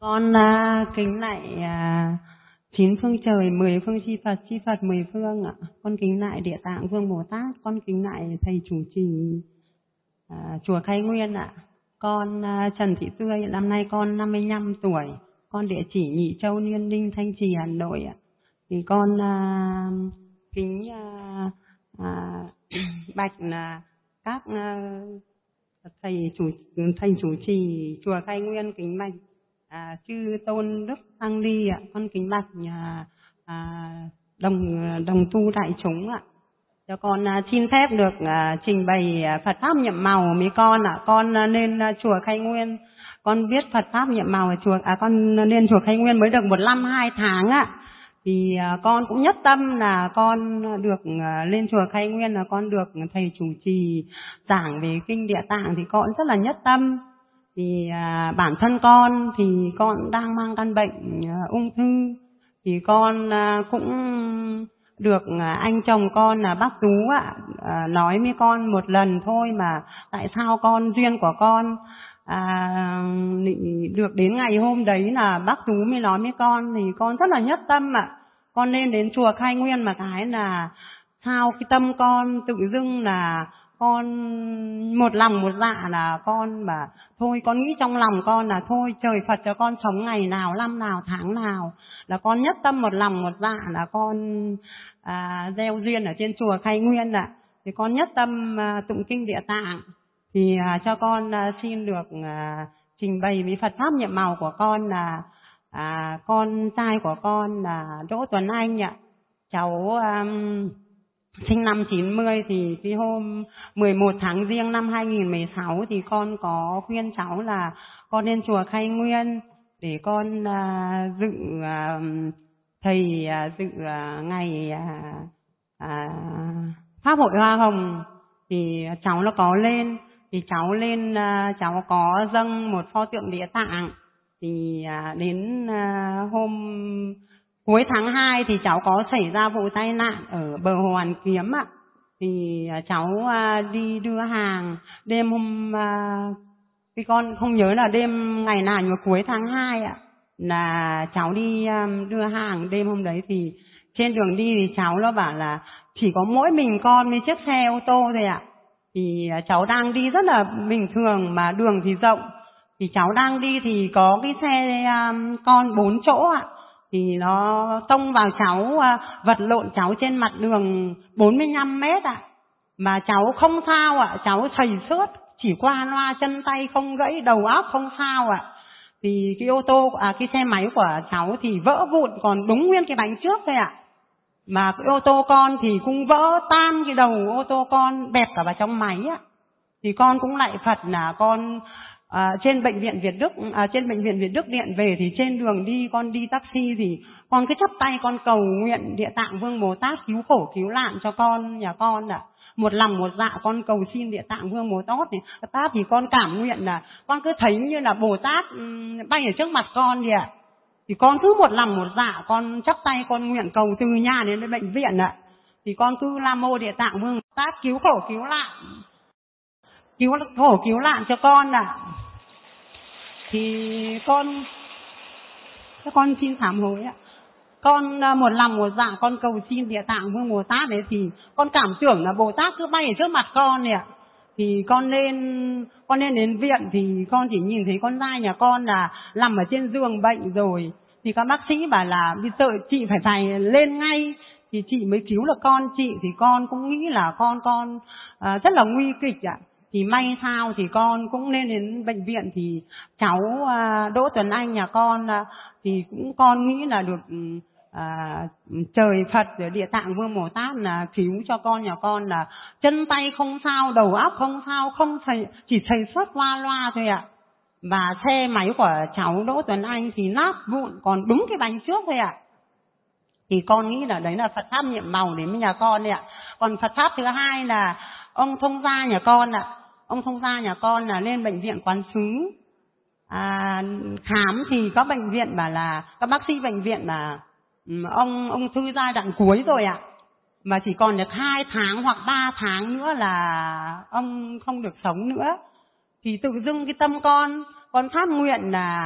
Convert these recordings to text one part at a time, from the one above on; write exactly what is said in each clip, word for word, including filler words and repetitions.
Con à, kính lạy à, chín phương trời, mười phương chi Phật, chi Phật mười phương ạ. Con kính lạy Địa Tạng Vương Bồ Tát, con kính lạy thầy chủ trì à, chùa Khai Nguyên ạ. Con à, Trần Thị Tươi, năm nay con năm mươi lăm tuổi, con địa chỉ Nhị Châu, Niên Ninh, Thanh Trì, Hà Nội ạ. Thì con à, kính à, à, bạch là các à, thầy chủ thầy chủ trì chùa Khai Nguyên, kính bạch à, chư tôn đức tăng ni ạ. Con kính bạch à, à, đồng đồng tu đại chúng ạ. Cho con à, xin phép được à, trình bày à, Phật pháp nhiệm màu với con ạ. Con à, lên à, chùa Khai Nguyên, con viết Phật pháp nhiệm màu ở chùa à con lên chùa Khai Nguyên mới được một năm hai tháng ạ. Thì à, con cũng nhất tâm là con được à, lên chùa Khai Nguyên là con được thầy chủ trì giảng về kinh Địa Tạng, thì con rất là nhất tâm. Thì à, bản thân con thì con đang mang căn bệnh à, ung thư, thì con à, cũng được à, anh chồng con là bác Tú ạ à, nói với con một lần thôi mà tại sao con duyên của con à, được đến ngày hôm đấy là bác Tú mới nói với con, thì con rất là nhất tâm ạ. Con lên đến chùa Khai Nguyên mà cái là sao cái tâm con tự dưng là con một lòng một dạ là con mà thôi, con nghĩ trong lòng con là thôi trời Phật cho con sống ngày nào năm nào tháng nào là con nhất tâm một lòng một dạ là con à, gieo duyên ở trên chùa Khai Nguyên ạ. Thì con nhất tâm à, tụng kinh Địa Tạng. Thì à, cho con à, xin được à, trình bày với Phật pháp nhiệm màu của con là à, con trai của con là Đỗ Tuấn Anh ạ. Cháu um, sinh năm chín mươi, thì cái hôm mười một tháng Giêng năm hai nghìn không trăm mười sáu thì con có khuyên cháu là con lên chùa Khai Nguyên để con à, dự à, thầy à, dự à, ngày à, à, Pháp hội Hoa Hồng. Thì cháu nó có lên, thì cháu lên à, cháu có dâng một pho tượng Địa Tạng. Thì à, đến à, hôm cuối tháng hai thì cháu có xảy ra vụ tai nạn ở bờ Hồ Hoàn Kiếm ạ. Thì à, cháu à, đi đưa hàng đêm hôm à, cái con không nhớ là đêm ngày nào nhưng mà cuối tháng hai ạ, là cháu đi à, đưa hàng đêm hôm đấy. Thì trên đường đi thì cháu nó bảo là chỉ có mỗi mình con với chiếc xe ô tô thôi ạ. Thì à, cháu đang đi rất là bình thường mà đường thì rộng. Thì cháu đang đi thì có cái xe um, con bốn chỗ ạ. Thì nó tông vào cháu, uh, vật lộn cháu trên mặt đường bốn mươi lăm mét ạ. Mà cháu không sao ạ, cháu sầy xước, chỉ qua loa, chân tay không gãy, đầu óc không sao ạ. Thì cái ô tô, à cái xe máy của cháu thì vỡ vụn, còn đúng nguyên cái bánh trước thôi ạ. Mà cái ô tô con thì cũng vỡ tan cái đầu ô tô con, bẹp cả vào trong máy ạ. Thì con cũng lạy Phật là con À, trên bệnh viện Việt Đức à, trên bệnh viện Việt Đức điện về, thì trên đường đi con đi taxi thì con cứ chắp tay con cầu nguyện Địa Tạng Vương Bồ Tát cứu khổ cứu nạn cho con nhà con ạ. Một lòng một dạ con cầu xin Địa Tạng Vương Bồ Tát thì Tát thì con cảm nguyện là con cứ thấy như là Bồ Tát um, bay ở trước mặt con thì ạ. Thì con cứ một lòng một dạ con chắp tay con nguyện cầu từ nhà đến bệnh viện ạ. Thì con cứ Nam Mô Địa Tạng Vương Bồ Tát cứu khổ cứu nạn, cứu khổ cứu nạn cho con ạ. Thì con các con xin sám hối ạ. Con một lòng một dạ con cầu xin Địa Tạng Vương Bồ Tát đấy, thì con cảm tưởng là Bồ Tát cứ bay ở trước mặt con này ạ. Thì con lên con lên đến viện thì con chỉ nhìn thấy con trai nhà con là nằm ở trên giường bệnh rồi. Thì các bác sĩ bảo là bây giờ chị phải phải lên ngay thì chị mới cứu được con chị. Thì con cũng nghĩ là con con à, rất là nguy kịch ạ. Thì may sao thì con cũng lên đến bệnh viện, thì cháu à, Đỗ Tuấn Anh nhà con à, thì cũng con nghĩ là được à, trời Phật Địa Tạng Vương Bồ Tát là cứu cho con nhà con là chân tay không sao, đầu óc không sao, không thầy, chỉ thầy xuất qua loa thôi ạ. Và xe máy của cháu Đỗ Tuấn Anh thì nát vụn, còn đúng cái bánh trước thôi ạ. Thì con nghĩ là đấy là Phật pháp nhiệm màu đến với nhà con đấy ạ. Còn Phật pháp thứ hai là ông thông gia nhà con ạ. Ông thông gia nhà con là lên bệnh viện Quán Sứ à, khám, thì các bệnh viện bảo là các bác sĩ bệnh viện là ông ông thư giai đoạn cuối rồi ạ, mà chỉ còn được hai tháng hoặc ba tháng nữa là ông không được sống nữa. Thì tự dưng cái tâm con con phát nguyện là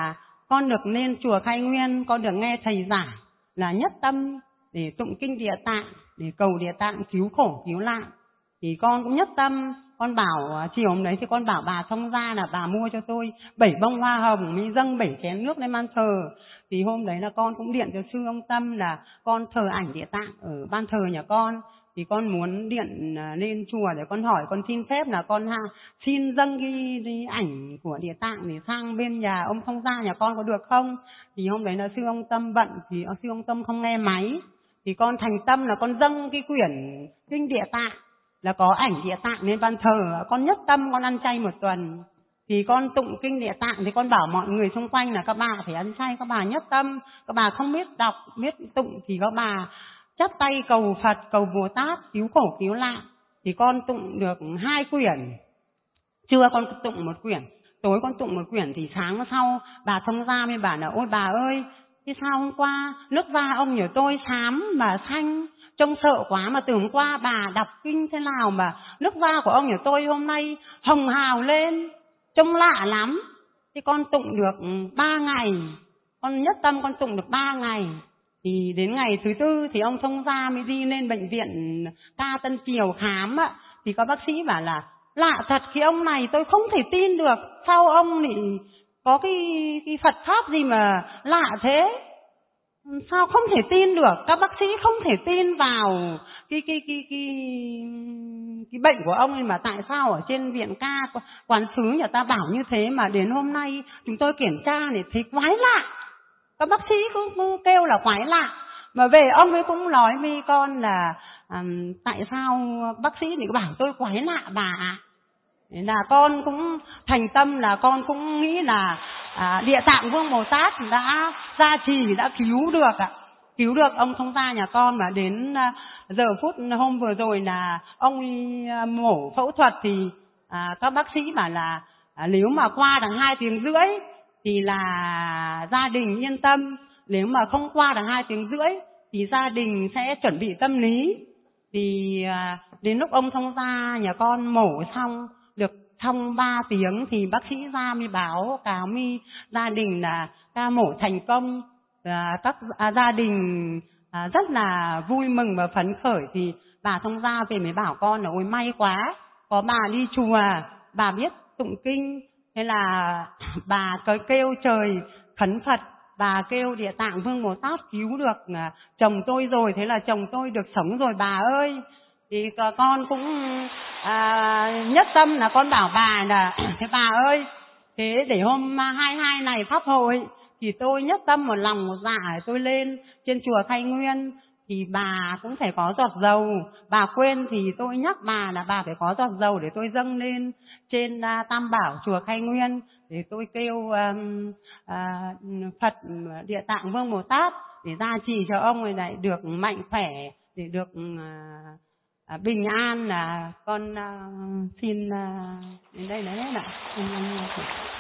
con được lên chùa Khai Nguyên, con được nghe thầy giảng là nhất tâm để tụng kinh Địa Tạng, để cầu Địa Tạng cứu khổ cứu nạn. Thì con cũng nhất tâm, con bảo chiều hôm đấy thì con bảo bà thông gia là bà mua cho tôi bảy bông hoa hồng, mới dâng bảy chén nước lên ban thờ. Thì hôm đấy là con cũng điện cho sư ông Tâm là con thờ ảnh Địa Tạng ở ban thờ nhà con. Thì con muốn điện lên chùa để con hỏi, con xin phép là con ha, xin dâng cái, cái ảnh của Địa Tạng để sang bên nhà ông thông gia nhà con có được không? Thì hôm đấy là sư ông Tâm bận, thì sư ông Tâm không nghe máy. Thì con thành tâm là con dâng cái quyển kinh Địa Tạng, là có ảnh Địa Tạng lên ban thờ. Con nhất tâm con ăn chay một tuần. Thì con tụng kinh Địa Tạng thì con bảo mọi người xung quanh là các bà phải ăn chay, các bà nhất tâm. Các bà không biết đọc, biết tụng thì các bà chắp tay cầu Phật, cầu Bồ Tát cứu khổ cứu nạn. Thì con tụng được hai quyển. Trưa con tụng một quyển, tối con tụng một quyển. Thì sáng sau bà thông gia mới bảo là ôi bà ơi, thế sao hôm qua nước da ông nhà tôi xám mà xanh, trông sợ quá, mà từ hôm qua bà đọc kinh thế nào mà nước da của ông nhà tôi hôm nay hồng hào lên, trông lạ lắm. Thì con tụng được ba ngày, con nhất tâm con tụng được ba ngày. Thì đến ngày thứ tư thì ông thông gia mới đi lên bệnh viện ca Tân Triều khám ạ. Thì có bác sĩ bảo là lạ thật, khi ông này tôi không thể tin được, sao ông lại có cái, cái Phật pháp gì mà lạ thế, sao không thể tin được. Các bác sĩ không thể tin vào cái cái cái cái cái bệnh của ông ấy, mà tại sao ở trên viện ca quán xứ nhà ta bảo như thế mà đến hôm nay chúng tôi kiểm tra thì thấy quái lạ. Các bác sĩ cũng, cũng kêu là quái lạ. Mà về ông ấy cũng nói với con là um, tại sao bác sĩ thì bảo tôi quái lạ bà ạ. Thế là con cũng thành tâm là con cũng nghĩ là à, Địa Tạng Vương Bồ Tát đã gia trì, đã cứu được ạ. Cứu được ông thông gia nhà con. Mà đến à, giờ phút hôm vừa rồi là ông à, mổ phẫu thuật thì à, các bác sĩ bảo là à, nếu mà qua được hai tiếng rưỡi thì là gia đình yên tâm. Nếu mà không qua được hai tiếng rưỡi thì gia đình sẽ chuẩn bị tâm lý. Thì à, đến lúc ông thông gia nhà con mổ xong được trong ba tiếng thì bác sĩ ra mới báo cáo mi gia đình là ca mổ thành công. À, các à, gia đình à, rất là vui mừng và phấn khởi. Thì bà thông gia về mới bảo con là ôi may quá, có bà đi chùa, bà biết tụng kinh. Thế là bà kêu trời khấn Phật, bà kêu Địa Tạng Vương Bồ Tát cứu được à, chồng tôi rồi. Thế là chồng tôi được sống rồi bà ơi. Thì con cũng à, nhất tâm là con bảo bà là thế bà ơi, thế để hôm hai mươi hai này pháp hội thì tôi nhất tâm một lòng một dạ tôi lên trên chùa Khai Nguyên. Thì bà cũng phải có giọt dầu, bà quên thì tôi nhắc bà là bà phải có giọt dầu để tôi dâng lên trên à, Tam Bảo chùa Khai Nguyên để tôi kêu à, à, Phật Địa Tạng Vương Bồ Tát để gia trì cho ông này lại được mạnh khỏe, để được à, à, bình an. Là con à, xin à, đến đây là hết ạ.